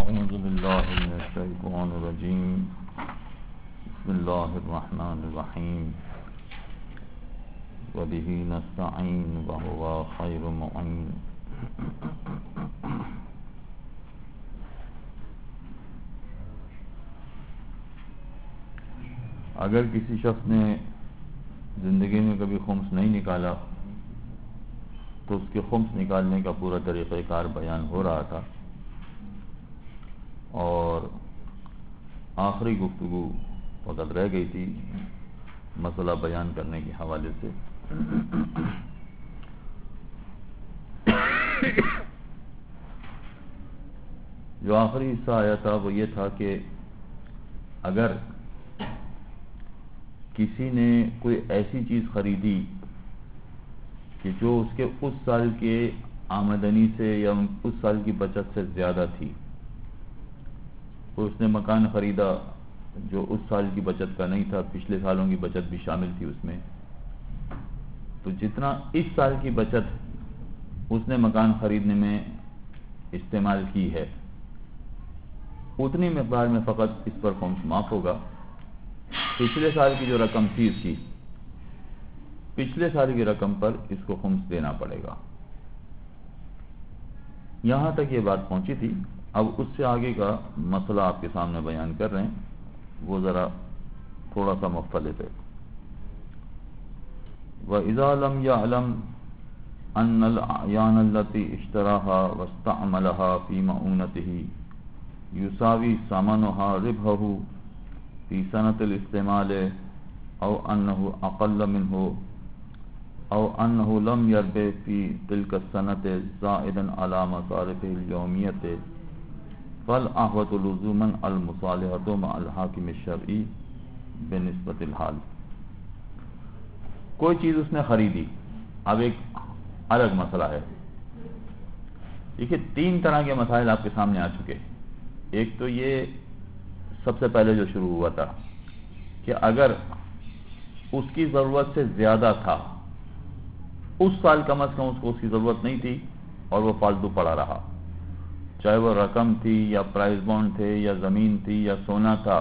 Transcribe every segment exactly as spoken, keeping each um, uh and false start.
أعوذ بالله من الشيطان الرجيم بسم الله الرحمن الرحيم وبه نستعين وهو خير معين. اگر کسی شخص نے زندگی میں کبھی خمس نہیں نکالا تو اس کے خمس نکالنے کا پورا طریقہ کار بیان ہو رہا تھا، اور آخری گفتگو وقت رہ گئی تھی مسئلہ بیان کرنے کے حوالے سے. جو آخری حصہ آیا تھا وہ یہ تھا کہ اگر کسی نے کوئی ایسی چیز خریدی کہ جو اس کے اس سال کے آمدنی سے یا اس سال کی بچت سے زیادہ تھی، کوئی اس نے مکان خریدا جو اس سال کی بچت کا نہیں تھا، پچھلے سالوں کی بچت بھی شامل تھی اس میں، تو جتنا اس سال کی بچت اس نے مکان خریدنے میں استعمال کی ہے اتنی مقدار میں فقط اس پر خمس معاف ہوگا. پچھلے سال کی جو رقم تھی اس کی پچھلے سال کی رقم پر اس کو خمس دینا پڑے گا. یہاں تک یہ بات پہنچی تھی. اب اس سے آگے کا مسئلہ آپ کے سامنے بیان کر رہے ہیں، وہ ذرا تھوڑا سا مختلف ہے. وَإِذَا لَمْ يَعْلَمْ أَنَّ الْأَعْيَانَ الَّتِي اشْتَرَاهَا وَاسْتَعْمَلَهَا فِي مَعُونَتِهِ يُسَاوِي ثَمَنُهَا رِبْحَهُ فِي سَنَةِ الْإِسْتِعْمَالِ أَوْ أَنَّهُ أَقَلَّ مِنْهُ أَوْ أَنَّهُ لَمْ يَرْبِحْ فِي تِلْكَ السَّنَةِ زَائِدًا عَلَى مَصَارِفِهِ الْيَوْمِيَّةِ فَالْأَحْوَطُ لُزُومًا الْمُصَالَحَةُ مَعَ الْحَاكِمِ الشَّرْعِيِّ بِنِسبَةِ الْحَالِ. کوئی چیز اس نے خریدی. اب ایک الگ مسئلہ ہے. دیکھیے تین طرح کے مسائل آپ کے سامنے آ چکے. ایک تو یہ سب سے پہلے جو شروع ہوا تھا کہ اگر اس کی ضرورت سے زیادہ تھا، اس سال کم از کم اس کو اس کی ضرورت نہیں تھی اور وہ فالتو پڑا رہا، چاہے وہ رقم تھی یا پرائز بانڈ تھے یا زمین تھی یا سونا تھا،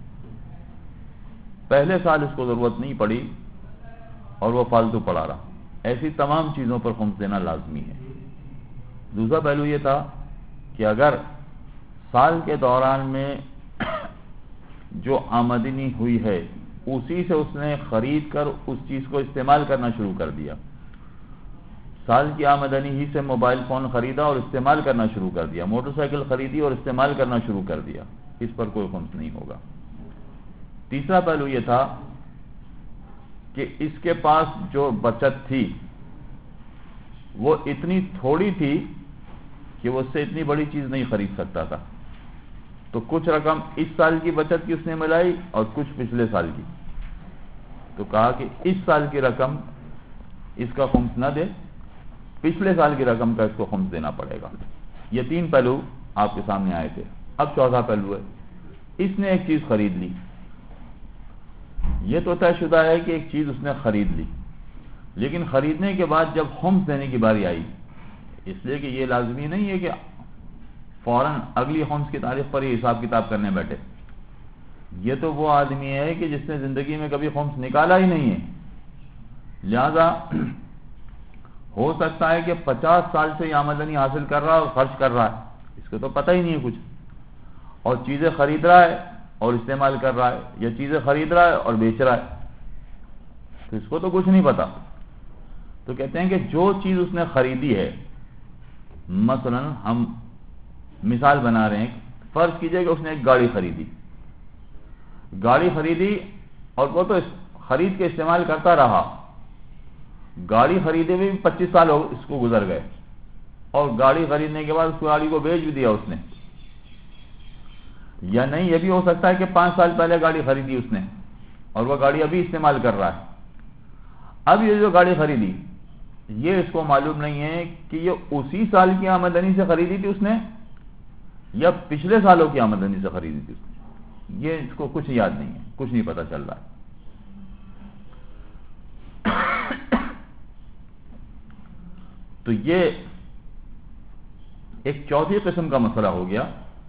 پہلے سال اس کو ضرورت نہیں پڑی اور وہ فالتو پڑا رہا، ایسی تمام چیزوں پر خمس دینا لازمی ہے. دوسرا پہلو یہ تھا کہ اگر سال کے دوران میں جو آمدنی ہوئی ہے اسی سے اس نے خرید کر اس چیز کو استعمال کرنا شروع کر دیا، سال کی آمدنی ہی سے موبائل فون خریدا اور استعمال کرنا شروع کر دیا، موٹر سائیکل خریدی اور استعمال کرنا شروع کر دیا، اس پر کوئی خمس نہیں ہوگا. تیسرا پہلو یہ تھا کہ اس کے پاس جو بچت تھی وہ اتنی تھوڑی تھی کہ وہ اس سے اتنی بڑی چیز نہیں خرید سکتا تھا، تو کچھ رقم اس سال کی بچت کی اس نے ملائی اور کچھ پچھلے سال کی، تو کہا کہ اس سال کی رقم اس کا خمس نہ دے، پچھلے سال کی رقم کا اس کو خمس دینا پڑے گا. یہ تین پہلو آپ کے سامنے آئے تھے. اب چوتھا پہلو ہے، اس نے ایک چیز خرید لی. یہ تو طے شدہ ہے کہ ایک چیز اس نے خرید لی، لیکن خریدنے کے بعد جب خمس دینے کی باری آئی، اس لیے کہ یہ لازمی نہیں ہے کہ فوراً اگلی خمس کی تاریخ پر ہی حساب کتاب کرنے بیٹھے. یہ تو وہ آدمی ہے کہ جس نے زندگی میں کبھی خمس نکالا ہی نہیں ہے، لہذا ہو سکتا ہے کہ پچاس سال سے یہ آمدنی حاصل کر رہا ہے اور خرچ کر رہا ہے، اس کو تو پتہ ہی نہیں ہے کچھ، اور چیزیں خرید رہا ہے اور استعمال کر رہا ہے، یا چیزیں خرید رہا ہے اور بیچ رہا ہے، تو اس کو تو کچھ نہیں پتا. تو کہتے ہیں کہ جو چیز اس نے خریدی ہے، مثلا ہم مثال بنا رہے ہیں، فرض کیجئے کہ اس نے ایک گاڑی خریدی گاڑی خریدی اور وہ تو خرید کے استعمال کرتا رہا، گاڑی خریدے ہوئے بھی پچیس سال ہو اس کو گزر گئے، اور گاڑی خریدنے کے بعد اس گاڑی کو بیچ بھی دیا اس نے. یا نہیں، یہ بھی ہو سکتا ہے کہ پانچ سال پہلے گاڑی خریدی اس نے اور وہ گاڑی ابھی استعمال کر رہا ہے. اب یہ جو گاڑی خریدی یہ اس کو معلوم نہیں ہے کہ یہ اسی سال کی آمدنی سے خریدی تھی اس نے یا پچھلے سالوں کی آمدنی سے خریدی تھی اس نے. یہ اس کو کچھ یاد نہیں ہے، کچھ نہیں پتا چل رہا ہے. تو یہ ایک چوتھی قسم کا مسئلہ ہو گیا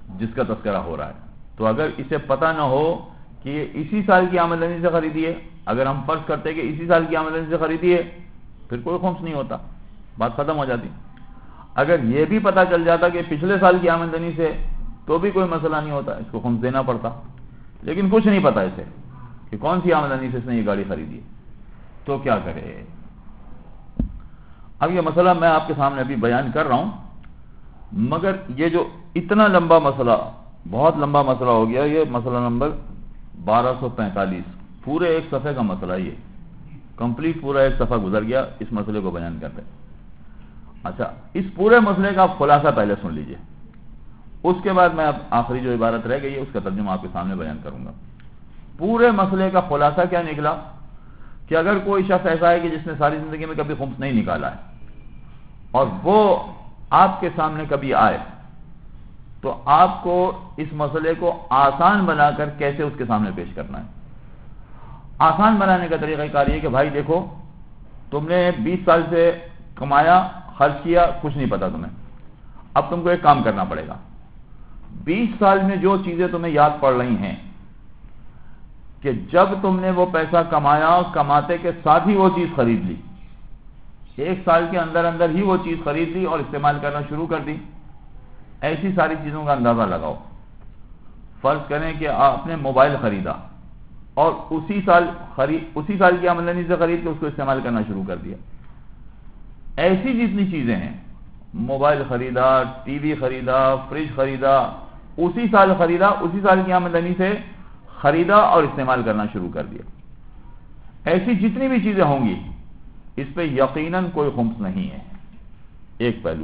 جس کا تذکرہ ہو رہا ہے. تو اگر اسے پتہ نہ ہو کہ یہ اسی سال کی آمدنی سے خریدی ہے، اگر ہم فرض کرتے کہ اسی سال کی آمدنی سے خریدی ہے، پھر کوئی خمس نہیں ہوتا، بات ختم ہو جاتی. اگر یہ بھی پتہ چل جاتا کہ پچھلے سال کی آمدنی سے، تو بھی کوئی مسئلہ نہیں ہوتا، اس کو خمس دینا پڑتا. لیکن کچھ نہیں پتا اسے کہ کون سی آمدنی سے اس نے یہ گاڑی خریدی ہے، تو کیا کرے؟ اب یہ مسئلہ میں آپ کے سامنے ابھی بیان کر رہا ہوں، مگر یہ جو اتنا لمبا مسئلہ، بہت لمبا مسئلہ ہو گیا، یہ مسئلہ نمبر بارہ سو پینتالیس، پورے ایک صفحے کا مسئلہ، یہ کمپلیٹ پورا ایک صفحہ گزر گیا اس مسئلے کو بیان کرتے. اچھا، اس پورے مسئلے کا خلاصہ پہلے سن لیجئے، اس کے بعد میں اب آخری جو عبارت رہ گئی ہے اس کا ترجمہ آپ کے سامنے بیان کروں گا. پورے مسئلے کا خلاصہ کیا نکلا کہ اگر کوئی شخص ایسا ہے کہ جس نے ساری زندگی میں کبھی خمس نہیں نکالا ہے، اور وہ آپ کے سامنے کبھی آئے، تو آپ کو اس مسئلے کو آسان بنا کر کیسے اس کے سامنے پیش کرنا ہے. آسان بنانے کا طریقہ کار یہ کہ بھائی دیکھو، تم نے بیس سال سے کمایا، خرچ کیا، کچھ نہیں پتا تمہیں، اب تم کو ایک کام کرنا پڑے گا. بیس سال میں جو چیزیں تمہیں یاد پڑ رہی ہیں کہ جب تم نے وہ پیسہ کمایا، کماتے کے ساتھ ہی وہ چیز خرید لی، ایک سال کے اندر اندر ہی وہ چیز خرید لی اور استعمال کرنا شروع کر دی، ایسی ساری چیزوں کا اندازہ لگاؤ. فرض کریں کہ آپ نے موبائل خریدا اور اسی سال خرید اسی سال کی آمدنی سے خرید کے اس کو استعمال کرنا شروع کر دیا. ایسی جتنی چیزیں ہیں، موبائل خریدا، ٹی وی خریدا، فریج خریدا، اسی سال خریدا، اسی سال کی آمدنی سے خریدا اور استعمال کرنا شروع کر دیا. ایسی جتنی بھی چیزیں ہوں گی اس پہ یقیناً کوئی خمس نہیں ہے. ایک پہلو،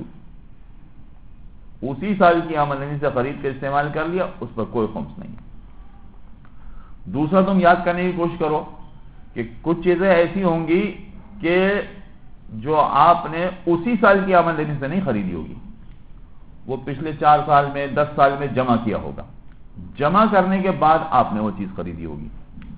اسی سال کی آمدنی سے خرید کے استعمال کر لیا، اس پر کوئی خمس نہیں. دوسرا، تم یاد کرنے کی کوشش کرو کہ کچھ چیزیں ایسی ہوں گی کہ جو آپ نے اسی سال کی آمدنی سے نہیں خریدی ہوگی، وہ پچھلے چار سال میں، دس سال میں جمع کیا ہوگا، جمع کرنے کے بعد آپ نے وہ چیز خریدی ہوگی.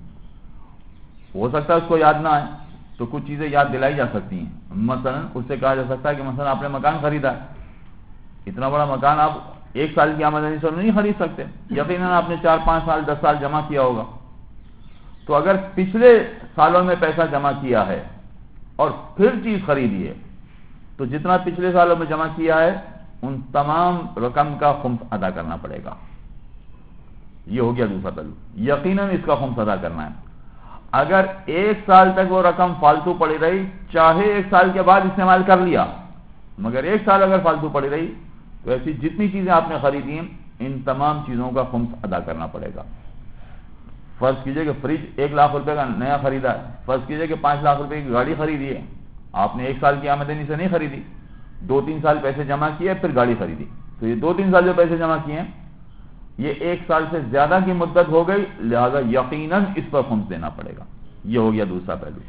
ہو سکتا ہے اس کو یاد نہ آئے، تو کچھ چیزیں یاد دلائی جا سکتی ہیں. مثلا اس سے کہا جا سکتا ہے کہ مثلا آپ نے مکان خریدا ہے، اتنا بڑا مکان آپ ایک سال کی آمدنی سے نہیں خرید سکتے، یقیناً آپ نے چار پانچ سال دس سال جمع کیا ہوگا. تو اگر پچھلے سالوں میں پیسہ جمع کیا ہے اور پھر چیز خریدی ہے، تو جتنا پچھلے سالوں میں جمع کیا ہے ان تمام رقم کا خمس ادا کرنا پڑے گا. یہ ہو گیا دوسرا پہلو، یقیناً اس کا خمس ادا کرنا ہے. اگر ایک سال تک وہ رقم فالتو پڑی رہی، چاہے ایک سال کے بعد استعمال کر لیا، مگر ایک سال اگر فالتو پڑی رہی، تو ایسی جتنی چیزیں آپ نے خریدی ہیں ان تمام چیزوں کا خمس ادا کرنا پڑے گا. فرض کیجئے کہ فریج ایک لاکھ روپے کا نیا خریدا ہے، فرض کیجئے کہ پانچ لاکھ روپے کی گاڑی خریدی ہے، آپ نے ایک سال کی آمدنی سے نہیں خریدی، دو تین سال پیسے جمع کیے پھر گاڑی خریدی، تو یہ دو تین سال جو پیسے جمع کیے ہیں یہ ایک سال سے زیادہ کی مدت ہو گئی، لہذا یقیناً اس پر خمس دینا پڑے گا. یہ ہو گیا دوسرا پہلو.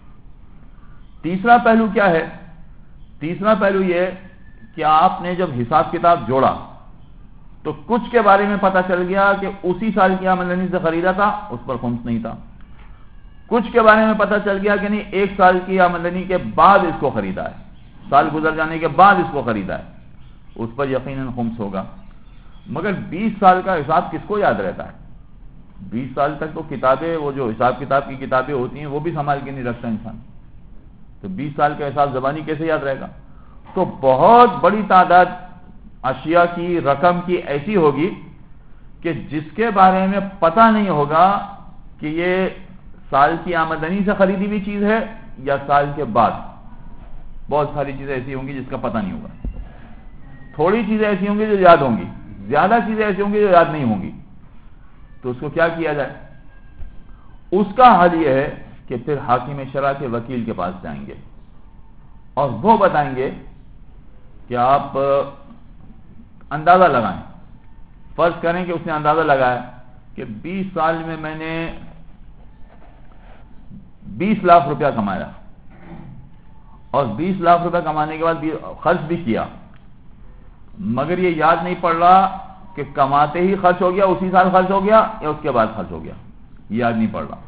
تیسرا پہلو کیا ہے؟ تیسرا پہلو یہ کہ آپ نے جب حساب کتاب جوڑا تو کچھ کے بارے میں پتہ چل گیا کہ اسی سال کی آمدنی سے خریدا تھا، اس پر خمس نہیں تھا. کچھ کے بارے میں پتہ چل گیا کہ نہیں ایک سال کی آمدنی کے بعد اس کو خریدا ہے، سال گزر جانے کے بعد اس کو خریدا ہے، اس پر یقیناً خمس ہوگا. مگر بیس سال کا حساب کس کو یاد رہتا ہے؟ بیس سال تک تو کتابیں، وہ جو حساب کتاب کی کتابیں ہوتی ہیں وہ بھی سنبھال کے نہیں رکھتا انسان، تو بیس سال کا حساب زبانی کیسے یاد رہے گا؟ تو بہت بڑی تعداد اشیاء کی، رقم کی ایسی ہوگی کہ جس کے بارے میں پتہ نہیں ہوگا کہ یہ سال کی آمدنی سے خریدی ہوئی چیز ہے یا سال کے بعد. بہت ساری چیزیں ایسی ہوں گی جس کا پتہ نہیں ہوگا. تھوڑی چیزیں ایسی ہوں گی جو یاد ہوں گی، زیادہ چیزیں ایسی ہوں گی جو یاد نہیں ہوں گی. تو اس کو کیا کیا جائے؟ اس کا حل یہ ہے کہ پھر حاکم شرع کے وکیل کے پاس جائیں گے اور وہ بتائیں گے کہ آپ اندازہ لگائیں. فرض کریں کہ اس نے اندازہ لگایا کہ بیس سال میں میں نے بیس لاکھ روپیہ کمایا اور بیس لاکھ روپیہ کمانے کے بعد خرچ بھی کیا، مگر یہ یاد نہیں پڑ رہا کہ کماتے ہی خرچ ہو گیا، اسی سال خرچ ہو گیا یا اس کے بعد خرچ ہو گیا، یہ یاد نہیں پڑ رہا.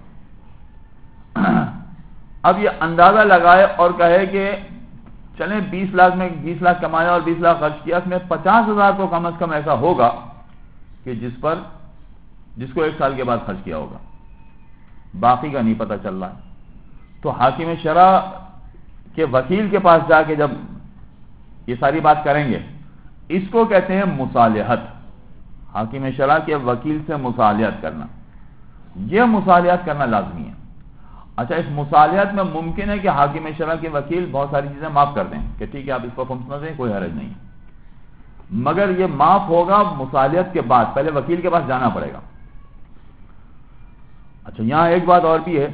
اب یہ اندازہ لگائے اور کہے کہ چلیں بیس لاکھ میں بیس لاکھ کمایا اور بیس لاکھ خرچ کیا، اس میں پچاس ہزار تو کم از کم ایسا ہوگا کہ جس پر جس کو ایک سال کے بعد خرچ کیا ہوگا، باقی کا نہیں پتہ چل رہا ہے. تو حاکم شرع کے وکیل کے پاس جا کے جب یہ ساری بات کریں گے، اس کو کہتے ہیں مصالحت. حاکم شرع کے وکیل سے مصالحت کرنا، یہ مصالحت کرنا لازمی ہے. اچھا، اس مصالحت میں ممکن ہے کہ حاکم شرع کے وکیل بہت ساری چیزیں معاف کر دیں کہ ٹھیک ہے آپ اس کو خمس نہ دیں، کوئی حرج نہیں، مگر یہ معاف ہوگا مصالحت کے بعد، پہلے وکیل کے پاس جانا پڑے گا. اچھا، یہاں ایک بات اور بھی ہے،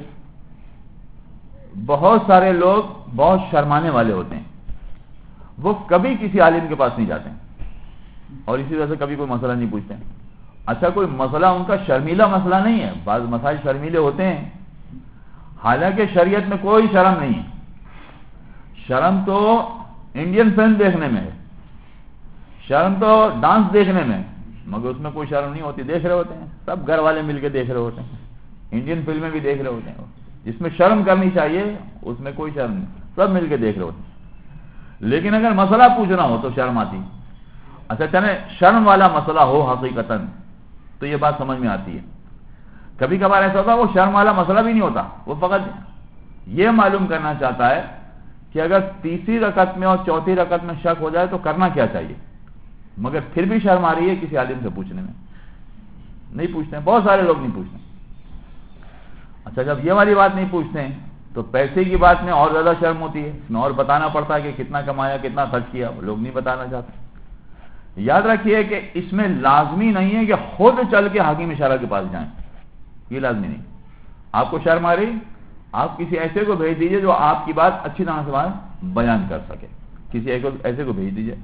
بہت سارے لوگ بہت شرمانے والے ہوتے ہیں، وہ کبھی کسی عالم کے پاس نہیں جاتے ہیں اور اسی وجہ سے کبھی کوئی مسئلہ نہیں پوچھتے ہیں. اچھا، کوئی مسئلہ ان کا شرمیلا مسئلہ نہیں ہے، بعض مسائل شرمیلے ہوتے ہیں، حالانکہ شریعت میں کوئی شرم نہیں ہے. شرم تو انڈین فلم دیکھنے میں ہے، شرم تو ڈانس دیکھنے میں، مگر اس میں کوئی شرم نہیں ہوتی. دیکھ رہے ہوتے ہیں سب گھر والے مل کے دیکھ رہے ہوتے ہیں، انڈین فلمیں بھی دیکھ رہے ہوتے ہیں، جس میں شرم کرنی چاہیے اس میں کوئی شرم نہیں، سب مل کے دیکھ رہے ہوتے ہیں. لیکن اگر مسئلہ پوچھنا ہو تو شرم آتی. اچھا چلے شرم والا مسئلہ ہو حقیقتاً تو یہ بات سمجھ میں آتی ہے. کبھی کبھار ایسا ہوتا ہے وہ شرم والا مسئلہ بھی نہیں ہوتا، وہ فقط یہ معلوم کرنا چاہتا ہے کہ اگر تیسری رکعت میں اور چوتھی رکعت میں شک ہو جائے تو کرنا کیا چاہیے، مگر پھر بھی شرم آ رہی ہے کسی عالم سے پوچھنے میں. نہیں پوچھتے ہیں، بہت سارے لوگ نہیں پوچھتے. اچھا، جب یہ والی بات نہیں پوچھتے ہیں تو پیسے کی بات میں اور زیادہ شرم ہوتی ہے، اس میں اور بتانا پڑتا ہے کہ کتنا کمایا، کتنا خرچ کیا، وہ لوگ نہیں بتانا چاہتے. یاد رکھیے کہ اس میں لازمی نہیں ہے کہ خود چل کے حاکم شرع کے پاس جائیں، یہ لازمی نہیں. آپ کو شرم آ رہی، آپ کسی ایسے کو بھیج دیجئے جو آپ کی بات اچھی طرح سے بیان کر سکے، کسی ایسے کو بھیج دیجئے.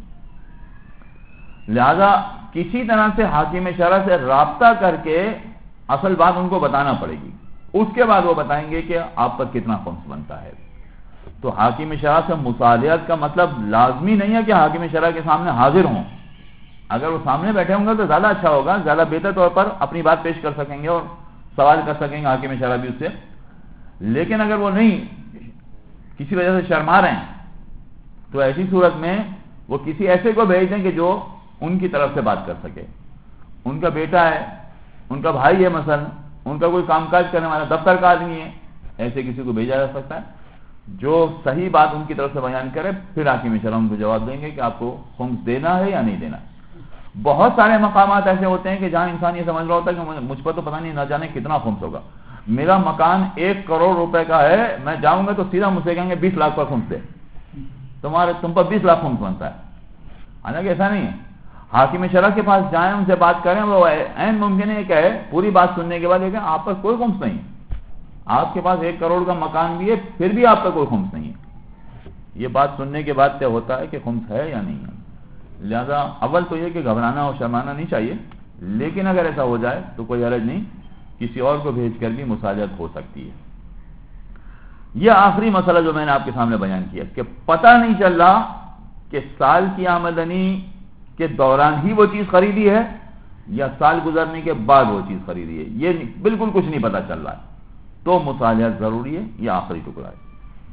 لہذا کسی طرح سے حاکم شرع سے رابطہ کر کے اصل بات ان کو بتانا پڑے گی، اس کے بعد وہ بتائیں گے کہ آپ پر کتنا خمس بنتا ہے. تو حاکم شرع سے مصالحت کا مطلب لازمی نہیں ہے کہ حاکم شرع کے سامنے حاضر ہوں. اگر وہ سامنے بیٹھے ہوں گے تو زیادہ اچھا ہوگا، زیادہ بہتر طور پر اپنی بات پیش کر سکیں گے اور سوال کر سکیں گے حاکم شرع بھی اس سے. لیکن اگر وہ نہیں، کسی وجہ سے شرما رہے ہیں، تو ایسی صورت میں وہ کسی ایسے کو بھیج دیں کہ جو ان کی طرف سے بات کر سکے. ان کا بیٹا ہے، ان کا بھائی ہے، مثلا ان کا کوئی کام کاج کرنے والا دفتر کا آدمی ہے، ایسے کسی کو بھیجا جا سکتا ہے جو صحیح بات ان کی طرف سے بیان کرے. پھر حاکم شرع ان کو جواب دیں گے کہ آپ کو خمس دینا ہے یا نہیں دینا. بہت سارے مقامات ایسے ہوتے ہیں کہ جہاں انسان یہ سمجھ رہا ہوتا ہے کہ مجھ پر تو پتہ نہیں نہ جانے کتنا خمس ہوگا، میرا مکان ایک کروڑ روپے کا ہے، میں جاؤں گا تو سیدھا مجھ سے کہیں گے بیس لاکھ پر خمس دے، تمہارے تم پر بیس لاکھ خمس بنتا ہے. حالانکہ ایسا نہیں ہے. حاکم شرع کے پاس جائیں، ان سے بات کریں، وہ عین ممکن ہے کہ پوری بات سننے کے بعد دیکھیں آپ پر کوئی خمس نہیں، آپ کے پاس ایک کروڑ کا مکان بھی ہے پھر بھی آپ کا کوئی خمس نہیں ہے. یہ بات سننے کے بعد طے ہوتا ہے کہ خمس ہے یا نہیں ہے. لہذا اول تو یہ کہ گھبرانا اور شرمانا نہیں چاہیے، لیکن اگر ایسا ہو جائے تو کوئی حرج نہیں، کسی اور کو بھیج کر بھی مصالحت ہو سکتی ہے. یہ آخری مسئلہ جو میں نے آپ کے سامنے بیان کیا کہ پتہ نہیں چل رہا کہ سال کی آمدنی کے دوران ہی وہ چیز خریدی ہے یا سال گزرنے کے بعد وہ چیز خریدی ہے، یہ بالکل کچھ نہیں پتہ چل رہا ہے، تو مصالحت ضروری ہے. یہ آخری ٹکڑا ہے.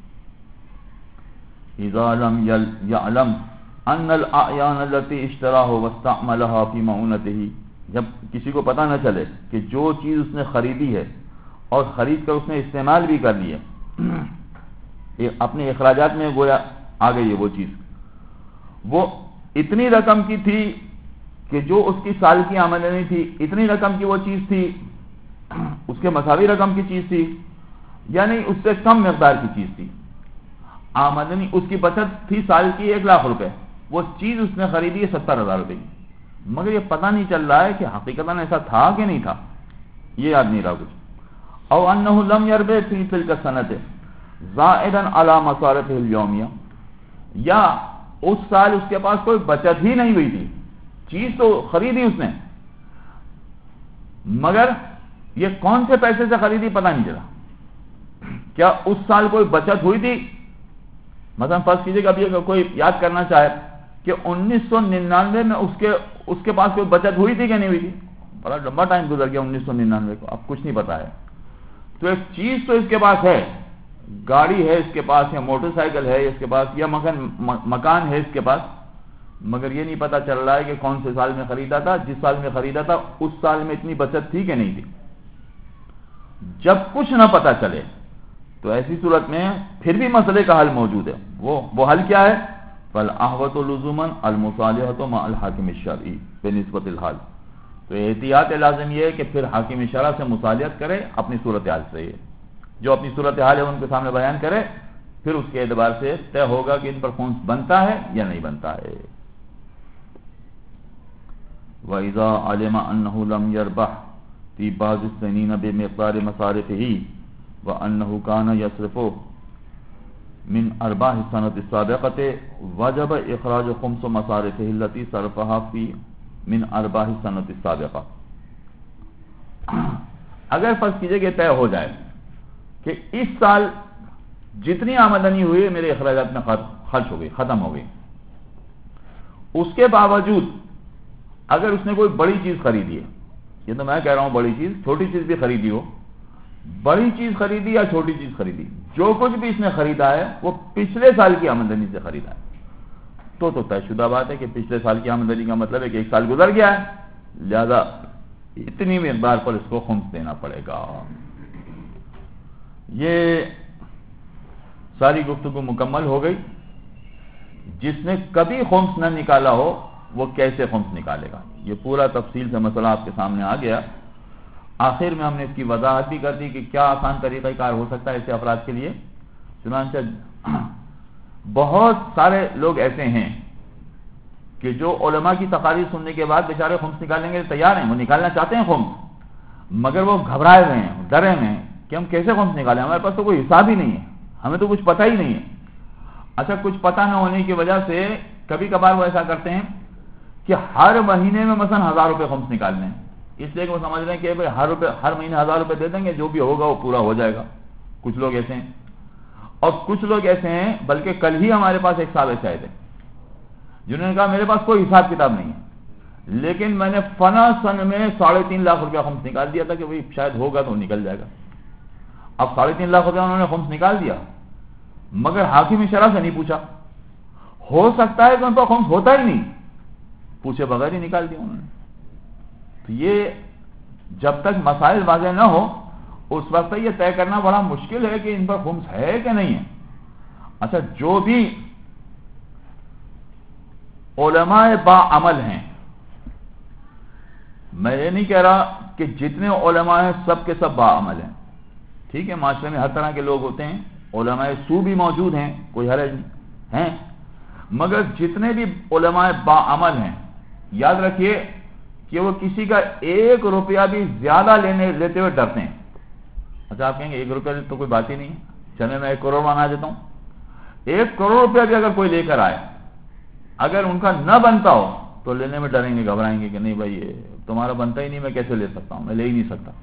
اذا لم يعلم ان الاعيان التي اشتراها واستعملها في مؤونته، جب کسی کو پتہ نہ چلے کہ جو چیز اس نے خریدی ہے اور خرید کر اس نے استعمال بھی کر لی ہے، اپنے اخراجات میں گویا آ گئی ہے وہ چیز، وہ اتنی رقم کی تھی کہ جو اس کی سال کی آمدنی تھی اتنی رقم کی وہ چیز تھی، اس کے مساوی رقم کی چیز تھی، یعنی اس سے کم مقدار کی چیز تھی. آمدنی اس کی بچت تھی سال کی ایک لاکھ روپے، وہ چیز اس نے خریدی ہے ستر ہزار روپے کی، مگر یہ پتہ نہیں چل رہا ہے کہ حقیقتاً ایسا تھا کہ نہیں تھا، یہ یاد نہیں رہا کچھ. او انه لم يربح في تلك السنه زائدا على مصارفه اليوميه، یا اس سال اس کے پاس کوئی بچت ہی نہیں ہوئی تھی، چیز تو خریدی اس نے مگر یہ کون سے پیسے سے خریدی پتہ نہیں چلا. کیا اس سال کوئی بچت ہوئی تھی؟ مثلا فرض کیجئے کہ اب یہ کوئی یاد کرنا چاہے کہ انیس سو ننانوے میں اس کے اس کے پاس کوئی بچت ہوئی تھی کہ نہیں ہوئی تھی. بڑا لمبا ٹائم گزر گیا انیس سو ننانوے کو، اب کچھ نہیں پتا ہے. تو ایک چیز تو اس کے پاس ہے، گاڑی ہے اس کے پاس، یا موٹر سائیکل ہے اس کے پاس، یا مکان مکان ہے اس کے پاس، مگر یہ نہیں پتا چل رہا ہے کہ کون سے سال میں خریدا تھا، جس سال میں خریدا تھا اس سال میں اتنی بچت تھی کہ نہیں تھی۔ جب کچھ نہ پتا چلے تو ایسی صورت میں پھر بھی مسئلے کا حل موجود ہے۔ وہ وہ حل کیا ہے؟ فَالْأَحْوَةُ لُزُومًا الْمُصَالِحَةُ مَعَ الْحَاكِمِ الشَّرْعِي بِنِسْبَةِ الْحَالِ، تو احتیاط لازم یہ ہے کہ پھر حاکم شرع سے مصالحت کرے اپنی صورتحال سے، جو اپنی صورتحال ہے ان کے سامنے بیان کرے، پھر اس کے اعتبار سے طے ہوگا کہ ان پر خمس بنتا ہے یا نہیں بنتا ہے۔ وَإِذَا عَلِمَ أَنَّهُ لَمْ يَرْبَحْ فِي بَعْضِ السِّنِينَ بِمِقْدَارِ مَصَارِفِهِ وَأَنَّهُ كَانَ يَصْرِفُ من ارباح السنة السابقة وجب اخراج خمس مصارفه التي صرفها في من ارباح السنة السابقة۔ اگر فرض کیجئے کہ طے ہو جائے کہ اس سال جتنی آمدنی ہوئی میرے اخراجات میں خرچ ہو گئی، ختم ہو گئی، اس کے باوجود اگر اس نے کوئی بڑی چیز خریدی ہے، یہ تو میں کہہ رہا ہوں بڑی چیز، چھوٹی چیز بھی خریدی ہو، بڑی چیز خریدی یا چھوٹی چیز خریدی، جو کچھ بھی اس نے خریدا ہے وہ پچھلے سال کی آمدنی سے خریدا ہے، تو تو طے شدہ بات ہے کہ پچھلے سال کی آمدنی کا مطلب ہے کہ ایک سال گزر گیا ہے، لہذا اتنی مقدار پر اس کو خمس دینا پڑے گا۔ یہ ساری گفتگو مکمل ہو گئی۔ جس نے کبھی خمس نہ نکالا ہو وہ کیسے خمس نکالے گا، یہ پورا تفصیل سے مسئلہ آپ کے سامنے آ گیا۔ آخر میں ہم نے اس کی وضاحت بھی کر دی کہ کیا آسان طریقہ کار ہو سکتا ہے ایسے افراد کے لیے۔ چنانچہ بہت سارے لوگ ایسے ہیں کہ جو علماء کی تقاریر سننے کے بعد بیچارے خمس نکالنے کے لیے تیار ہیں، وہ نکالنا چاہتے ہیں خمس، مگر وہ گھبرائے ہوئے ہیں، ڈرے ہوئے ہیں کہ ہم کیسے خمس نکالیں، ہمارے پاس تو کوئی حساب ہی نہیں ہے، ہمیں تو کچھ پتہ ہی نہیں ہے۔ اچھا، کچھ پتہ نہ ہونے کی وجہ سے کبھی کبھار وہ ایسا کرتے ہیں کہ ہر مہینے میں مثلا ہزار روپے خمس نکالنے ہیں، اس لیے کہ وہ سمجھ رہے ہیں کہ بھائی ہر روپے ہر مہینے ہزار روپے دے دیں گے، جو بھی ہوگا وہ پورا ہو جائے گا۔ کچھ لوگ ایسے ہیں، اور کچھ لوگ ایسے ہیں، بلکہ کل ہی ہمارے پاس ایک صاحب ایسے آئے تھے جنہوں نے کہا میرے پاس کوئی حساب کتاب نہیں ہے، لیکن میں نے فنا سن میں ساڑھے تین لاکھ روپیہ خمس نکال دیا تھا کہ بھائی شاید ہوگا تو نکل جائے گا۔ اب ساڑھے تین لاکھ روپیہ انہوں نے خمس نکال دیا، مگر حاکم شرع سے نہیں پوچھا، ہو سکتا ہے کہ ان پر خمس ہوتا ہی نہیں، پوچھے بغیر ہی نکال دیا انہوں نے۔ تو یہ جب تک مسائل واضح نہ ہو اس وقت یہ طے کرنا بڑا مشکل ہے کہ ان پر خمس ہے کہ نہیں ہے۔ اچھا، جو بھی علماء با عمل ہیں، میں یہ نہیں کہہ رہا کہ جتنے علماء ہیں سب کے سب با عمل ہیں، ٹھیک ہے، معاشرے میں ہر طرح کے لوگ ہوتے ہیں، علماء سو بھی موجود ہیں، کوئی حرج نہیں ہیں، مگر جتنے بھی علماء با عمل ہیں یاد رکھیے کہ وہ کسی کا ایک روپیہ بھی زیادہ لینے لیتے ہوئے ڈرتے ہیں۔ اچھا، آپ کہیں گے ایک روپیہ تو کوئی بات ہی نہیں، چلے میں ایک کروڑ بنا دیتا ہوں۔ ایک کروڑ روپیہ بھی اگر کوئی لے کر آئے، اگر ان کا نہ بنتا ہو تو لینے میں ڈریں گے، گھبرائیں گے کہ نہیں بھائی یہ تمہارا بنتا ہی نہیں، میں کیسے لے سکتا ہوں، میں لے ہی نہیں سکتا۔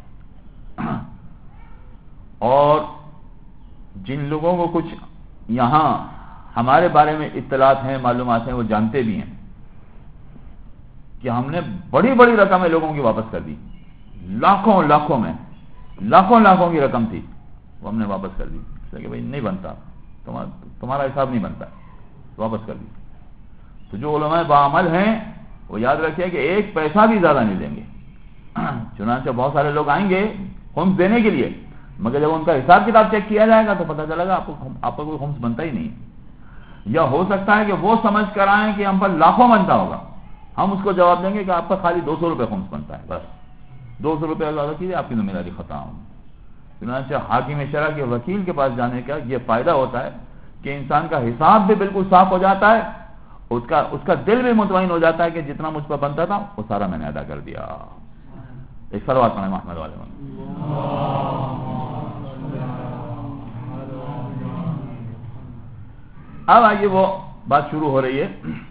اور جن لوگوں کو کچھ یہاں ہمارے بارے میں اطلاعات ہیں، معلومات ہیں، وہ جانتے بھی ہیں کہ ہم نے بڑی بڑی رقمیں لوگوں کی واپس کر دی، لاکھوں لاکھوں میں لاکھوں لاکھوں کی رقم تھی، وہ ہم نے واپس کر دی، اس لیے کہ بھائی نہیں بنتا، تمہارا حساب نہیں بنتا، واپس کر دی۔ تو جو علماء باعمل ہیں وہ یاد رکھیے کہ ایک پیسہ بھی زیادہ نہیں دیں گے۔ چنانچہ بہت سارے لوگ آئیں گے خمس دینے کے لیے، مگر جب ان کا حساب کتاب چیک کیا جائے گا تو پتہ چلے گا آپ کو آپ کو کوئی خمس بنتا ہی نہیں ہے۔ یا ہو سکتا ہے کہ وہ سمجھ کر آئیں کہ ہم پر لاکھوں بنتا ہوگا، ہم اس کو جواب دیں گے کہ آپ کا خالی دو سو روپے خمس بنتا ہے، بس دو سو روپے زیادہ کیجیے، آپ کی ذمہ داری ختم۔ چنانچہ حاکم شرع کے وکیل کے پاس جانے کا یہ فائدہ ہوتا ہے کہ انسان کا حساب بھی بالکل صاف ہو جاتا ہے، اس کا اس کا دل بھی مطمئن ہو جاتا ہے کہ جتنا مجھ پر بنتا تھا وہ سارا میں نے ادا کر دیا۔ ایک صلوات پڑھیں محمد والے میں۔ اب آئیے وہ بات شروع ہو رہی ہے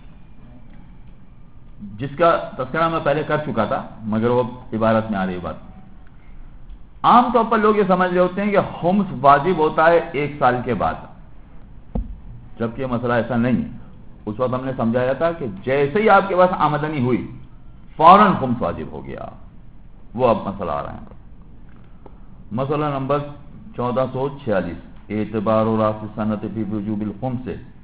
جس کا تذکرہ میں پہلے کر چکا تھا، مگر وہ عبارت میں آ رہی بات۔ عام طور پر لوگ یہ سمجھ رہے ہوتے ہیں کہ خمس واجب ہوتا ہے ایک سال کے بعد، جبکہ یہ مسئلہ ایسا نہیں ہے۔ اس وقت ہم نے سمجھایا تھا کہ جیسے ہی آپ کے پاس آمدنی ہوئی فوراً خمس واجب ہو گیا، وہ اب مسئلہ آ رہا ہے۔ مسئلہ نمبر چودہ سو چھیالیس، اعتبار راس صنعت فی وجوب الخمس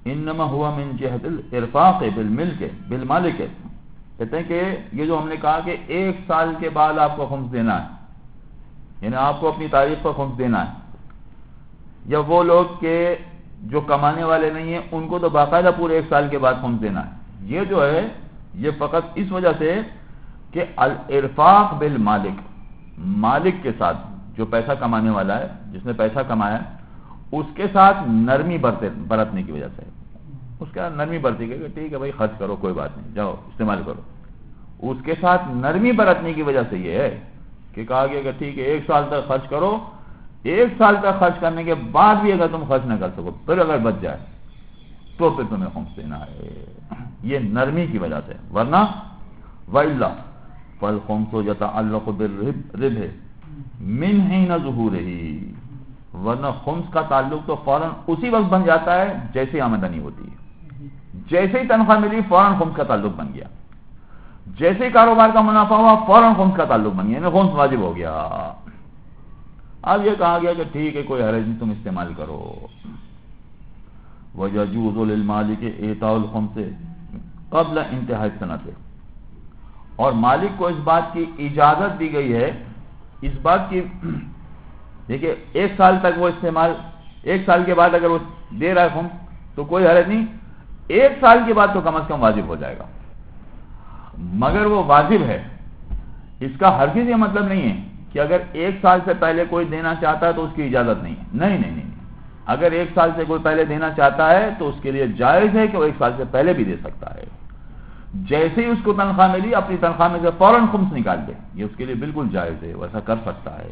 انما ہوا من جہت الارفاق بالملک بالمالک، کہتے ہیں کہ یہ جو ہم نے کہا کہ ایک سال کے بعد آپ کو خمس دینا ہے، یعنی آپ کو اپنی تاریخ پر خمس دینا ہے، یا وہ لوگ کہ جو کمانے والے نہیں ہیں ان کو تو باقاعدہ پورے ایک سال کے بعد خمس دینا ہے، یہ جو ہے یہ فقط اس وجہ سے کہ الارفاق بالمالک، مالک کے ساتھ جو پیسہ کمانے والا ہے، جس نے پیسہ کمایا اس کے ساتھ نرمی برتنے کی وجہ سے، اس کا نرمی برتی کہ ٹھیک ہے بھائی خرچ کرو کوئی بات نہیں، جاؤ استعمال کرو، اس کے ساتھ نرمی برتنے کی وجہ سے یہ ہے کہ کہا گیا کہ ٹھیک ہے ایک سال تک خرچ کرو، ایک سال تک خرچ کرنے کے بعد بھی اگر تم خرچ نہ کر سکو پھر اگر بچ جائے تو پھر تمہیں خمس دینا ہے، یہ نرمی کی وجہ سے، ورنہ وَإِلَّا فَالْخُمْسُ يَتَعَلَّقُ بِالرِّبْحِ مِنْ حِينَ ظُهُورِهِ، ورنہ خمس کا تعلق تو فوراً اسی وقت بن جاتا ہے جیسے آمدنی ہوتی ہے، جیسے ہی تنخواہ ملی فوراً خمس کا تعلق بن گیا، جیسے ہی کاروبار کا منافع ہوا فوراً خمس کا تعلق بن گیا، یعنی خمس واجب ہو گیا۔ اب یہ کہا گیا کہ ٹھیک ہے کوئی حرج نہیں تم استعمال کرو۔ وَيَجُوزُ لِلْمَالِكِ إِعْطَاءُ الْخُمْسِ قَبْلَ انتہاء السَّنَةِ، اور مالک کو اس بات کی اجازت دی گئی ہے، اس بات کی دیکھیں ایک سال تک وہ استعمال، ایک سال کے بعد اگر وہ دے رہا ہے خمس تو کوئی حرج نہیں، ایک سال کے بعد تو کم از کم واجب ہو جائے گا، مگر وہ واجب ہے، اس کا ہرگز یہ مطلب نہیں ہے کہ اگر ایک سال سے پہلے کوئی دینا چاہتا ہے تو اس کی اجازت نہیں ہے، نہیں نہیں نہیں، اگر ایک سال سے کوئی پہلے دینا چاہتا ہے تو اس کے لیے جائز ہے کہ وہ ایک سال سے پہلے بھی دے سکتا ہے، جیسے ہی اس کو تنخواہ ملی اپنی تنخواہ میں سے فوراً خمس نکال دے، یہ اس کے لیے بالکل جائز ہے، وہ ایسا کر سکتا ہے۔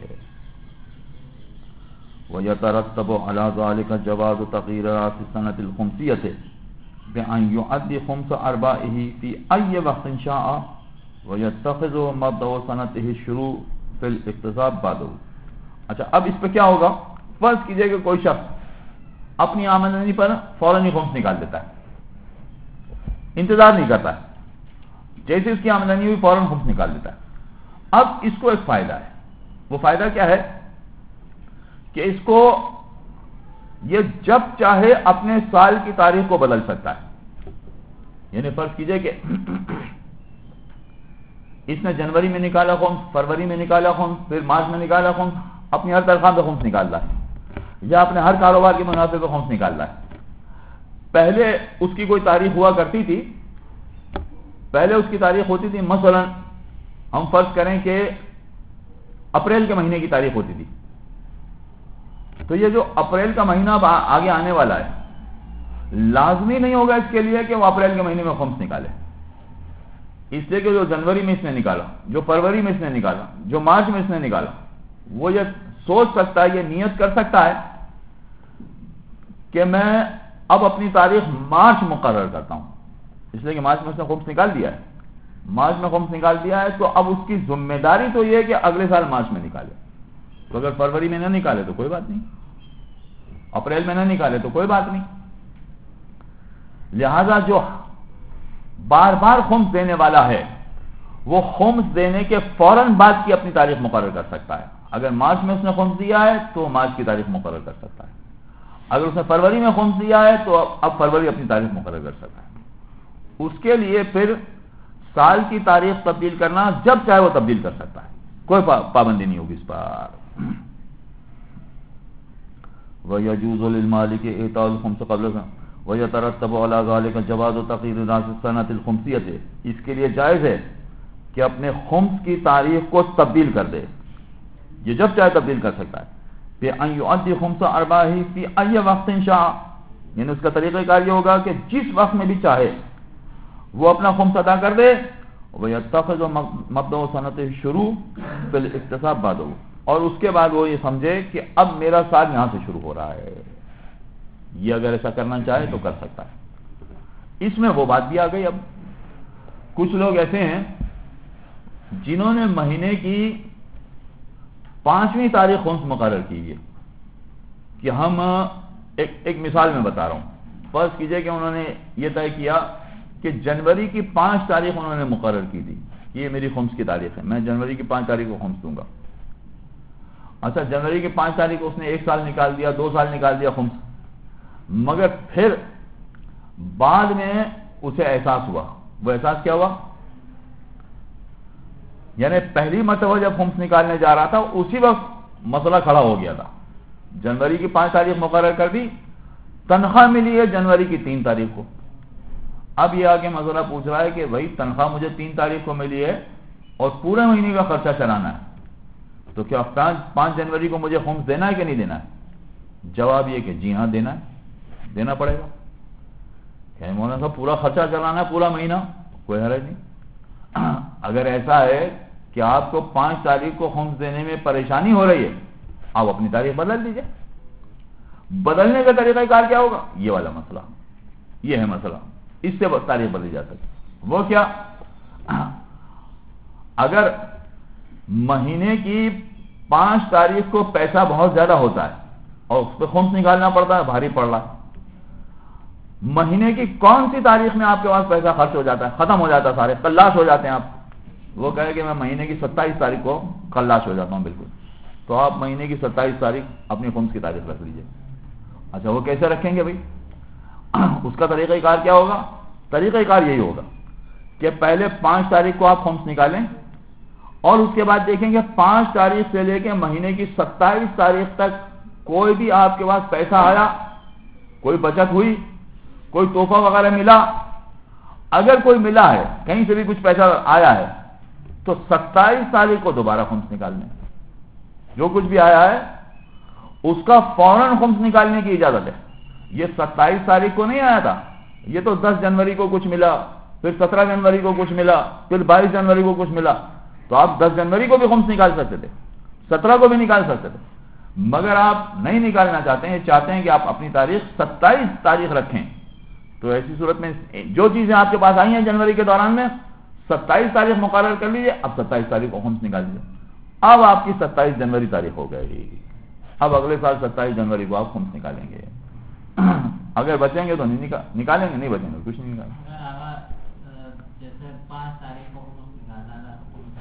وَيَتَرَتَّبُ عَلَى ذَلِكَ جَوَازُ تَغْيِيرِ رَأْسِ السَّنَةِ الْخُمْسِيَّةِ بِأَنْ يُؤَدِّي خُمْسَ أَرْبَاعِهِ فِي أَيِّ وَقْتٍ شَاءَ وَيَتَّخِذُ مَبْدَأَ سَنَتِهِ الشُّرُوعُ فِي الْاِقْتِصَابِ بَعْدَهُ۔ اچھا اب اس پہ کیا ہوگا؟ فرض کیجئے کہ کوئی شخص اپنی آمدنی پر فوراً ہی خمس نکال دیتا ہے، انتظار نہیں کرتا ہے، جیسے اس کی آمدنی ہوئی فوراً خمس نکال دیتا ہے۔ اب اس کو ایک فائدہ ہے، وہ فائدہ کیا ہے کہ اس کو یہ جب چاہے اپنے سال کی تاریخ کو بدل سکتا ہے، یعنی فرض کیجئے کہ اس نے جنوری میں نکالا خمس، فروری میں نکالا خمس، پھر مارچ میں نکالا خمس، اپنی ہر تنخواہ پہ خمس نکال رہا ہے، یا اپنے ہر کاروبار کے منافع پہ خمس نکال رہا ہے۔ پہلے اس کی کوئی تاریخ ہوا کرتی تھی، پہلے اس کی تاریخ ہوتی تھی مثلا ہم فرض کریں کہ اپریل کے مہینے کی تاریخ ہوتی تھی، تو یہ جو اپریل کا مہینہ آگے آنے والا ہے لازمی نہیں ہوگا اس کے لیے کہ وہ اپریل کے مہینے میں خمس نکالے، اس لیے کہ جو جنوری میں اس نے نکالا، جو فروری میں اس نے نکالا، جو مارچ میں اس نے نکالا، وہ یہ سوچ سکتا ہے، یہ نیت کر سکتا ہے کہ میں اب اپنی تاریخ مارچ مقرر کرتا ہوں، اس لیے کہ مارچ میں اس نے خمس نکال دیا ہے، مارچ میں خمس نکال دیا ہے تو اب اس کی ذمہ داری تو یہ ہے کہ اگلے سال مارچ میں نکالے، تو اگر فروری میں نہ نکالے تو کوئی بات نہیں، اپریل میں نہ نکالے تو کوئی بات نہیں، لہذا جو بار بار خمس دینے والا ہے وہ خمس دینے کے فوراً بعد کی اپنی تاریخ مقرر کر سکتا ہے، اگر مارچ میں اس نے خمس دیا ہے تو مارچ کی تاریخ مقرر کر سکتا ہے، اگر اس نے فروری میں خمس دیا ہے تو اب فروری اپنی تاریخ مقرر کر سکتا ہے، اس کے لیے پھر سال کی تاریخ تبدیل کرنا جب چاہے وہ تبدیل کر سکتا ہے، کوئی پابندی نہیں ہوگی اس پر۔ وَيَجُوزُ لِلْمَالِكِ إِعْطَاءُ الْخُمْسِ قَبْلَ وَيَتَرَتَّبُ عَلَى ذَلِكَ جَوَازُ تَغْيِيرِ رَأْسِ السَّنَةِ الْخُمْسِيَّةِ، اس کے لیے جائز ہے کہ اپنے خمس کی تاریخ کو تبدیل کر دے، یہ جب چاہے تبدیل کر سکتا ہے، بِأَنْ يُؤَدِّي خُمْسَ أَرْبَاعِهِ فِي أَيِّ وَقْتٍ شَاءَ، یعنی اس کا طریقہ کار یہ ہوگا کہ جس وقت میں بھی چاہے وہ اپنا خمس ادا کر دے، وَيَتَّخِذُ مَبْدَأَ سَنَتِهِ الشُّرُوعُ فِي الْاِقْتِصَابِ بَعْدَهُ، اور اس کے بعد وہ یہ سمجھے کہ اب میرا سال یہاں سے شروع ہو رہا ہے، یہ اگر ایسا کرنا چاہے تو کر سکتا ہے۔ اس میں وہ بات بھی آ گئی، اب کچھ لوگ ایسے ہیں جنہوں نے مہینے کی پانچویں تاریخ خمس مقرر کی ہے، کہ ہم ایک ایک مثال میں بتا رہا ہوں، فرض کیجئے کہ انہوں نے یہ طے کیا کہ جنوری کی پانچ تاریخ انہوں نے مقرر کی تھی کہ یہ میری خمس کی تاریخ ہے، میں جنوری کی پانچ تاریخ کو خمس دوں گا۔ اچھا جنوری کی پانچ تاریخ کو اس نے ایک سال نکال دیا، دو سال نکال دیا خمس، مگر پھر بعد میں اسے احساس ہوا. وہ احساس کیا ہوا؟ یعنی پہلی مرتبہ جب خمس نکالنے جا رہا تھا اسی وقت مسئلہ کھڑا ہو گیا تھا. جنوری کی پانچ تاریخ مقرر کر دی, تنخواہ ملی ہے جنوری کی تین تاریخ کو. اب یہ آگے مسئلہ پوچھ رہا ہے کہ بھائی تنخواہ مجھے تین تاریخ کو ملی ہے اور پورے مہینے کا خرچہ چلانا ہے, تو کیا پانچ جنوری کو مجھے خمس دینا ہے کہ نہیں دینا ہے؟ جواب یہ کہ جی ہاں دینا ہے, دینا پڑے گا. کہ مولانا صاحب پورا خرچہ چلانا ہے پورا مہینہ, کوئی حرج نہیں. اگر ایسا ہے کہ آپ کو پانچ تاریخ کو خمس دینے میں پریشانی ہو رہی ہے, آپ اپنی تاریخ بدل دیجئے. بدلنے کا طریقہ کار کیا ہوگا؟ یہ والا مسئلہ, یہ ہے مسئلہ, اس سے تاریخ بدلی جا سکتی. وہ کیا؟ اگر مہینے کی پانچ تاریخ کو پیسہ بہت زیادہ ہوتا ہے اور اس پہ خمس نکالنا پڑتا ہے, بھاری پڑ رہا ہے, مہینے کی کون سی تاریخ میں آپ کے پاس پیسہ خرچ ہو جاتا ہے, ختم ہو جاتا ہے, سارے خلاص ہو جاتے ہیں آپ؟ وہ کہے کہ میں مہینے کی ستائیس تاریخ کو خلاص ہو جاتا ہوں بالکل. تو آپ مہینے کی ستائیس تاریخ اپنی خمس کی تاریخ رکھ لیجئے. اچھا وہ کیسے رکھیں گے بھائی؟ اس کا طریقہ کار کیا ہوگا؟ طریقہ کار یہی ہوگا کہ پہلے پانچ تاریخ کو آپ خمس نکالیں اور اس کے بعد دیکھیں گے پانچ تاریخ سے لے کے مہینے کی ستائیس تاریخ تک کوئی بھی آپ کے پاس پیسہ آیا, کوئی بچت ہوئی, کوئی تحفہ وغیرہ ملا. اگر کوئی ملا ہے, کہیں سے بھی کچھ پیسہ آیا ہے, تو ستائیس تاریخ کو دوبارہ خمس نکالنے. جو کچھ بھی آیا ہے اس کا فوراً خمس نکالنے کی اجازت ہے. یہ ستائیس تاریخ کو نہیں آیا تھا, یہ تو دس جنوری کو کچھ ملا, پھر سترہ جنوری کو کچھ ملا, پھر بائیس جنوری کو کچھ ملا. تو آپ دس جنوری کو بھی خمس نکال سکتے تھے, سترہ کو بھی نکال سکتے تھے, مگر آپ نہیں نکالنا چاہتے ہیں, چاہتے ہیں کہ آپ اپنی تاریخ ستائیس تاریخ رکھیں. تو ایسی صورت میں جو چیزیں آپ کے پاس آئی ہیں جنوری کے دوران میں, ستائیس تاریخ مقرر کر لیجیے. اب ستائیس تاریخ کو خمس نکال دیجیے. اب آپ کی ستائیس جنوری تاریخ ہو گئی. اب اگلے سال ستائیس جنوری کو آپ خمس نکالیں گے. اگر بچیں گے تو نہیں نکالیں گے, نہیں بچیں گے کچھ نہیں نکالیں گے. جیسے پانچ تاریخ کو نکالنا تھا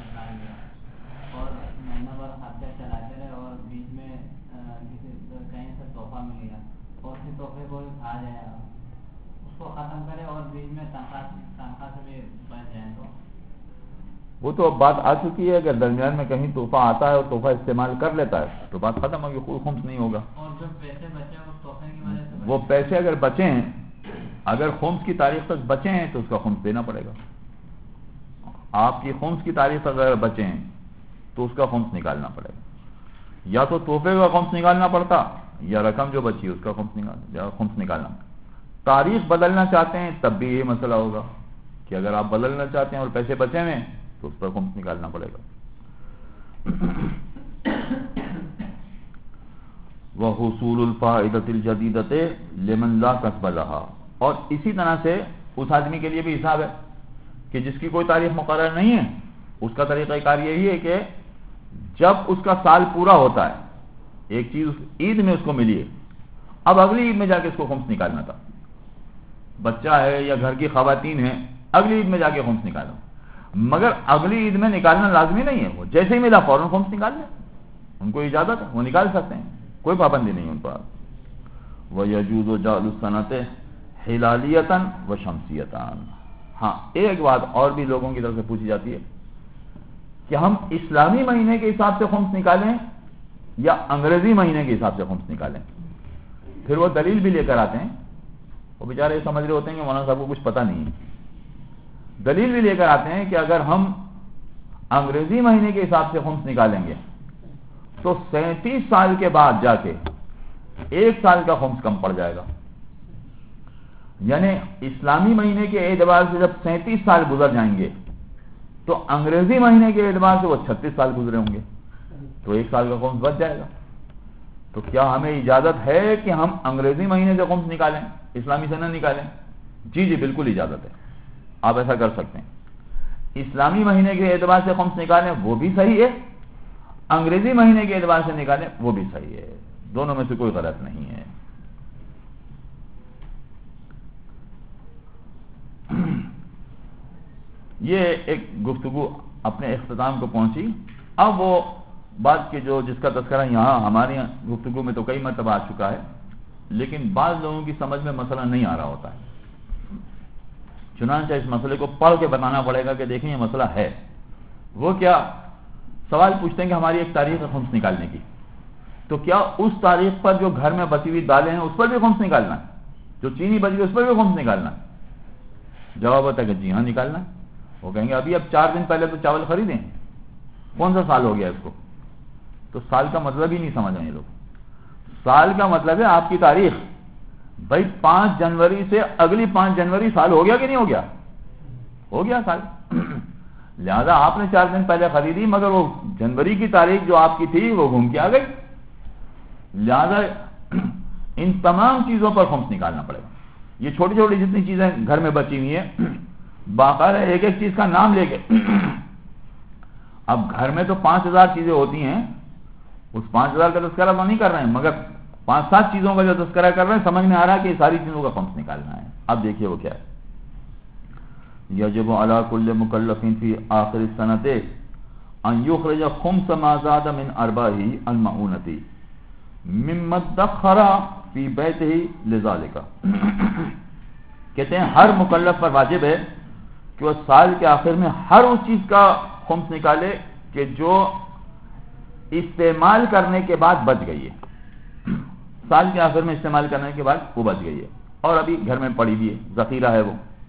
اور مہینہ بھر خرچہ چلاتے رہے اور بیچ میں کسی کہیں سے تحفہ مل گیا اور اسی تحفے کو کھا جائے, اس کو ختم کرے اور بیچ میں تنخواہ تنخواہ سے بھی بچ جائیں تو وہ تو اب بات آ چکی ہے. اگر درمیان میں کہیں تحفہ آتا ہے اور تحفہ استعمال کر لیتا ہے تو بات ختم ہوگی, کوئی خمس نہیں ہوگا. اور جو پیسے بچے اس تحفے کی وجہ سے وہ پیسے اگر بچے ہیں, اگر خمس کی تاریخ تک بچے ہیں تو اس کا خمس دینا پڑے گا. آپ کی خمس کی تاریخ تک اگر بچے ہیں تو اس کا خمس نکالنا پڑے گا. یا تو تحفے کا خمس نکالنا پڑتا, یا رقم جو بچی اس کا خمس نکال خمس نکالنا. تاریخ بدلنا چاہتے ہیں تب بھی یہ مسئلہ ہوگا کہ اگر آپ بدلنا چاہتے ہیں اور پیسے بچے ہوئے تو اس پر خمس نکالنا پڑے گا. وحصول الفائدۃ الجدیدۃ لمن لا کسب لها. اور اسی طرح سے اس آدمی کے لیے بھی حساب ہے کہ جس کی کوئی تاریخ مقرر نہیں ہے. اس کا طریقہ کار یہی ہے کہ جب اس کا سال پورا ہوتا ہے, ایک چیز عید میں اس کو ملی ہے, اب اگلی عید میں جا کے اس کو خمس نکالنا تھا. بچہ ہے یا گھر کی خواتین ہیں, اگلی عید میں جا کے خمس نکالنا, مگر اگلی عید میں نکالنا لازمی نہیں ہے. وہ جیسے ہی ملا فوراً خمس نکال لیں, ان کو اجازت ہے, وہ نکال سکتے ہیں, کوئی پابندی نہیں ان پر. وَيَجُوزُ جَعْلُ السَّنَةِ حِلَالِيَةً وَشَمْسِيَةً. ہاں ایک بات اور بھی لوگوں کی طرف سے پوچھی جاتی ہے کہ ہم اسلامی مہینے کے حساب سے خمس نکالیں یا انگریزی مہینے کے حساب سے خمس نکالیں. پھر وہ دلیل بھی لے کر آتے ہیں. وہ بیچارے سمجھ رہے ہوتے ہیں کہ مولانا صاحب کو کچھ پتہ نہیں ہے. دلیل بھی لے کر آتے ہیں کہ اگر ہم انگریزی مہینے کے حساب سے خمس نکالیں گے تو سینتیس سال کے بعد جا کے ایک سال کا خمس کم پڑ جائے گا. یعنی اسلامی مہینے کے اعتبار سے جب سینتیس سال گزر جائیں گے تو انگریزی مہینے کے اعتبار سے وہ چھتیس سال گزرے ہوں گے, تو ایک سال کا خمس بچ جائے گا. تو کیا ہمیں اجازت ہے کہ ہم انگریزی مہینے سے خمس نکالیں, اسلامی سے نہ نکالیں؟ جی جی بالکل اجازت ہے, آپ ایسا کر سکتے ہیں. اسلامی مہینے کے اعتبار سے خمس نکالیں وہ بھی صحیح ہے, انگریزی مہینے کے اعتبار سے نکالیں وہ بھی صحیح ہے. دونوں میں سے کوئی غلط نہیں ہے. یہ ایک گفتگو اپنے اختتام کو پہنچی. اب وہ بات کہ جو جس کا تذکرہ یہاں ہماری گفتگو میں تو کئی مرتبہ آ چکا ہے, لیکن بعض لوگوں کی سمجھ میں مسئلہ نہیں آ رہا ہوتا ہے. چنانچہ اس مسئلے کو پڑھ کے بتانا پڑے گا کہ دیکھیں یہ مسئلہ ہے. وہ کیا سوال پوچھتے ہیں کہ ہماری ایک تاریخ ہے خمس نکالنے کی، تو کیا اس تاریخ پر جو گھر میں بچی ہوئی دالیں ہیں اس پر بھی خمس نکالنا ہے؟ جو چینی بچ گئی اس پر بھی خمس نکالنا ہے؟ جواب ہوتا ہے کہ جی ہاں نکالنا ہے. وہ کہیں گے ابھی اب چار دن پہلے تو چاول خریدیں، کون سا سال ہو گیا اس کو؟ تو سال کا مطلب ہی نہیں سمجھ رہے یہ لوگ. سال کا مطلب ہے آپ کی تاریخ. بھائی پانچ جنوری سے اگلی پانچ جنوری سال ہو گیا کہ نہیں ہو گیا؟ ہو گیا سال. لہذا آپ نے چار دن پہلے خریدی مگر وہ جنوری کی تاریخ جو آپ کی تھی وہ گھوم کے آ گئی. لہذا ان تمام چیزوں پر خمس نکالنا پڑے گا. یہ چھوٹی چھوٹی جتنی چیزیں گھر میں بچی ہوئی ہیں باقاعدہ ایک ایک چیز کا نام لے کے، اب گھر میں تو پانچ ہزار چیزیں ہوتی ہیں، اس پانچ ہزار کا تذکرہ تو نہیں کر رہے ہیں مگر پانچ سات چیزوں کا جو تذکرہ کر رہے ہیں سمجھ میں آ رہا ہے کہ یہ ساری چیزوں کا خمس نکالنا ہے. اب دیکھیے وہ کیا ہے. یجب علی کل مکلف فی آخر السنۃ ان یخرج خمس ما زاد من ارباحہ المعونۃ مما ادخر فی بیتہ لذالک. کہتے ہیں ہر مکلف پر واجب ہے کہ وہ سال کے آخر میں ہر اس چیز کا خمس نکالے کہ جو استعمال کرنے کے بعد بچ گئی ہے. سال کے آخر میں استعمال کرنے کے بعد وہ بچ گئی ہے اور ابھی گھر میں پڑی ہوئی ہے، ذخیرہ ہے. وہ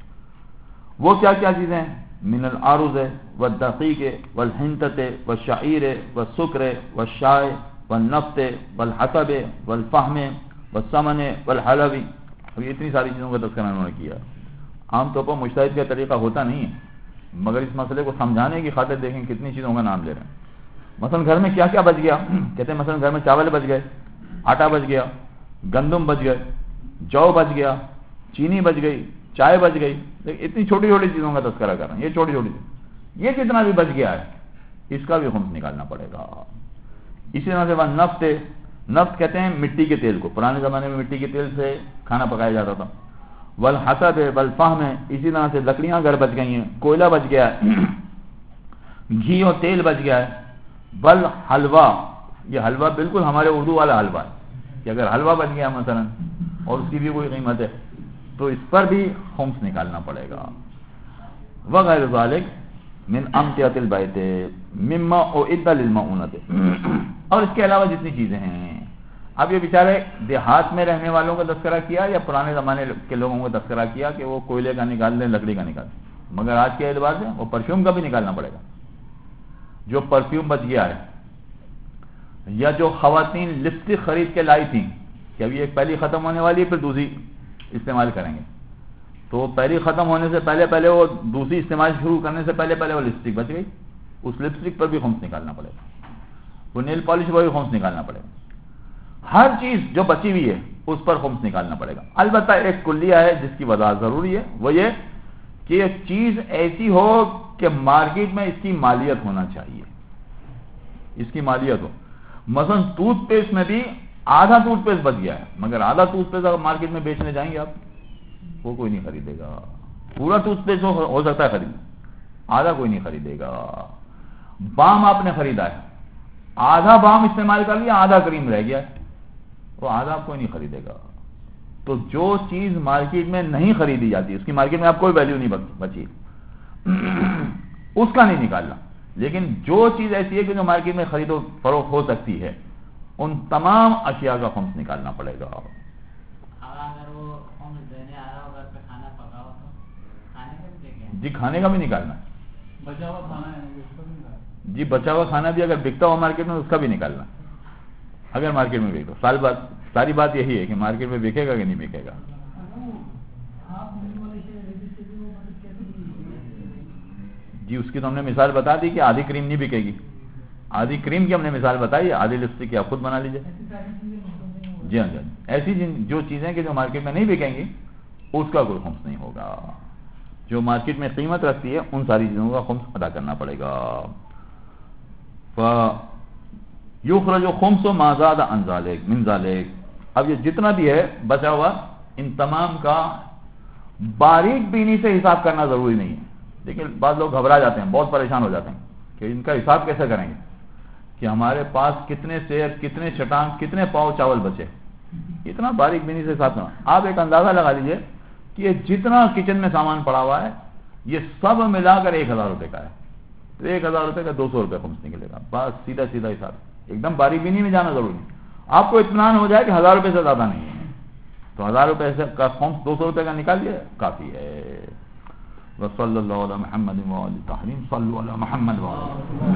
وہ کیا کیا چیزیں ہیں؟ من العروض والدقیق والحنطۃ والشعیر والسکر والشاء والنفط والحسب والفحم والسمن والحلب. ابھی اتنی ساری چیزوں کا تذکرہ انہوں نے کیا. عام طور پر مجتہد کا طریقہ ہوتا نہیں ہے مگر اس مسئلے کو سمجھانے کی خاطر دیکھیں کتنی چیزوں کا نام لے رہے ہیں. مثلا گھر میں کیا کیا بچ گیا؟ کہتے ہیں مثلا گھر میں چاول بچ گئے، آٹا بچ گیا، گندم بچ گئے، جو بچ گیا، چینی بچ گئی، چائے بچ گئی. اتنی چھوٹی چھوٹی چیزوں کا تذکرہ کر رہے ہیں. یہ چھوٹی چھوٹی چیز، یہ کتنا بھی بچ گیا ہے اس کا بھی خمس نکالنا پڑے گا. اسی طرح سے وہ نفت ہے. نفت کہتے ہیں مٹی کے تیل کو. پرانے زمانے میں مٹی کے تیل سے کھانا پکایا جاتا تھا. والحسب ہے، والفحم ہے. اسی طرح سے لکڑیاں گھر بچ گئی ہیں، کوئلہ بچ گیا ہے، گھی اور تیل بچ گیا ہے. بل حلوہ، یہ حلوہ بالکل ہمارے اردو والا حلوہ ہے کہ اگر حلوہ بچ گیا مثلا اور اس کی بھی کوئی قیمت ہے تو اس پر بھی خمس نکالنا پڑے گا. وغیر ذالک من امتیات البیت مما اعد للمعونۃ. اور اس کے علاوہ جتنی چیزیں ہیں. اب یہ بیچارے دیہات میں رہنے والوں کا تذکرہ کیا یا پرانے زمانے کے لوگوں کا تذکرہ کیا کہ وہ کوئلے کا نکال دیں، لکڑی کا نکال دیں. مگر آج کے اعتبار سے وہ پرفیوم کا بھی نکالنا پڑے گا. جو پرفیوم بچ گیا ہے یا جو خواتین لپسٹک خرید کے لائی تھیں کہ ابھی ایک پہلی ختم ہونے والی ہے پھر دوسری استعمال کریں گے، تو پہلی ختم ہونے سے پہلے پہلے وہ دوسری استعمال شروع کرنے سے پہلے پہلے وہ لپسٹک بچ گئی، اس لپسٹک پر بھی خمس نکالنا پڑے گا. وہ نیل پالش پر بھی خمس نکالنا پڑے گا. ہر چیز جو بچی ہوئی ہے اس پر خمس نکالنا پڑے گا. البتہ ایک کلیہ ہے جس کی وضاحت ضروری ہے، وہ یہ کہ یہ چیز ایسی ہو کہ مارکیٹ میں اس کی مالیت ہونا چاہیے. اس کی مالیت ہو. مثلا ٹوتھ پیسٹ میں بھی آدھا ٹوتھ پیسٹ بچ گیا ہے مگر آدھا ٹوتھ پیسٹ اگر مارکیٹ میں بیچنے جائیں گے آپ وہ کوئی نہیں خریدے گا. پورا ٹوتھ پیسٹ ہو سکتا ہے خرید، آدھا کوئی نہیں خریدے گا. بام آپ نے خریدا ہے، آدھا بام استعمال کر لیا، آدھا کریم رہ گیا ہے، وہ آدھا کوئی نہیں خریدے گا. تو جو چیز مارکیٹ میں نہیں خریدی جاتی اس کی مارکیٹ میں آپ کوئی ویلیو نہیں بچی، اس کا نہیں نکالنا. لیکن جو چیز ایسی ہے کہ جو مارکیٹ میں خرید و فروخت ہو سکتی ہے ان تمام اشیاء کا خمس نکالنا پڑے گا. اگر وہ دینے آ رہا ہو گھر پہ کھانا پکاؤ تو کھانے کا بھی دیکھیں جی کھانے کا بھی نکالنا ہے. بچا ہوا کھانا ہے جی بچا ہوا کھانا بھی اگر بکتا ہوا مارکیٹ میں اس کا بھی نکالنا اگر مارکیٹ میں بکتا. سال بات ساری بات یہی ہے کہ مارکیٹ میں بکے گا کہ نہیں بکے گا. جی اس کی تو ہم نے مثال بتا دی کہ آدھی کریم نہیں بکے گی. آدھی کریم کی ہم نے مثال بتائی، آدھی لپسٹک کی آپ خود بنا لیجیے. جی ہاں جی ایسی جو چیزیں کہ جو مارکیٹ میں نہیں بکیں گی اس کا کوئی خمس نہیں ہوگا. جو مارکیٹ میں قیمت رکھتی ہے ان ساری چیزوں کا خمس ادا کرنا پڑے گا. یخرج خمس ما زاد عن ذلک من ذلک. اب یہ جتنا بھی ہے بچا ہوا ان تمام کا باریک بینی سے حساب کرنا ضروری نہیں ہے. لیکن بعض لوگ گھبرا جاتے ہیں، بہت پریشان ہو جاتے ہیں کہ ان کا حساب کیسے کریں گے کہ ہمارے پاس کتنے سیر، کتنے چٹان، کتنے پاؤ چاول بچے. اتنا باریک بینی سے حساب کرنا. آپ ایک اندازہ لگا لیجئے کہ یہ جتنا کچن میں سامان پڑا ہوا ہے یہ سب ملا کر ایک ہزار روپے کا ہے، تو ایک ہزار روپے کا دو سو روپے خمس نکلے گا، بس سیدھا سیدھا حساب، ایک دم باری بینی میں جانا ضروری نہیں، آپ کو اطمینان ہو جائے کہ ہزار روپے سے زیادہ نہیں ہے، تو ہزار روپے سے کا خمس دو سو روپے کا نکالیے کافی ہے۔ وصلی اللہ علی محمد وعلی تحریم صلو علی محمد وعلی